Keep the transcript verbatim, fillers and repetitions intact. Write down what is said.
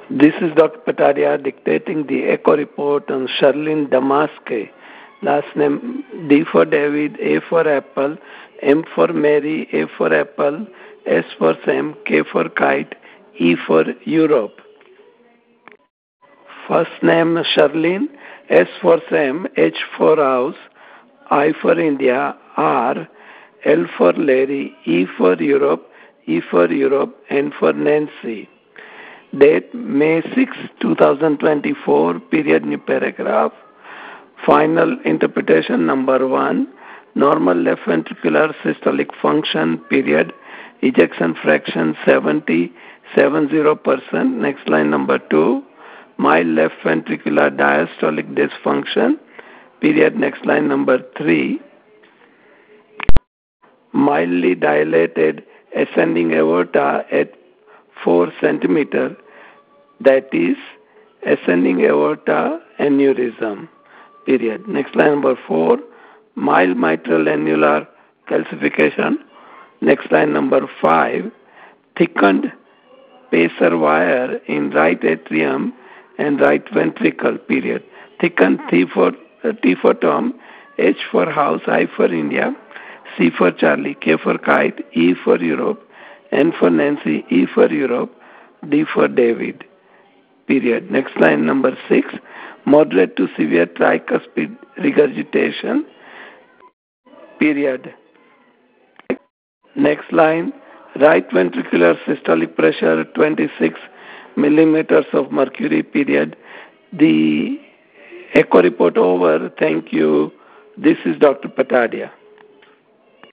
This is Doctor Patadia dictating the echo report on Sherlyn Damaske. Last name D for David, A for Apple, M for Mary, A for Apple, S for Sam, K for Kite, E for Europe. First name Sherlyn, S for Sam, H for House, I for India, R, L for Larry, E for Europe, E for Europe, N for Nancy. Date May sixth, twenty twenty-four, period new paragraph. Final interpretation number one, normal left ventricular systolic function, period, ejection fraction seventy, seventy percent. Next line number two, mild left ventricular diastolic dysfunction, period. Next line number three, mildly dilated ascending aorta at four centimeter, that is ascending aorta aneurysm, period. Next line number four, mild mitral annular calcification. Next line number five, thickened pacer wire in right atrium and right ventricle, period. Thickened T for, uh, T for Tom, H for house, I for India, C for Charlie, K for kite, E for Europe, N for Nancy, E for Europe, D for David, period. Next line number six, moderate to severe tricuspid regurgitation, period. Next line, right ventricular systolic pressure twenty-six millimeters of mercury, period. The echo report over. Thank you. This is Doctor Patadia.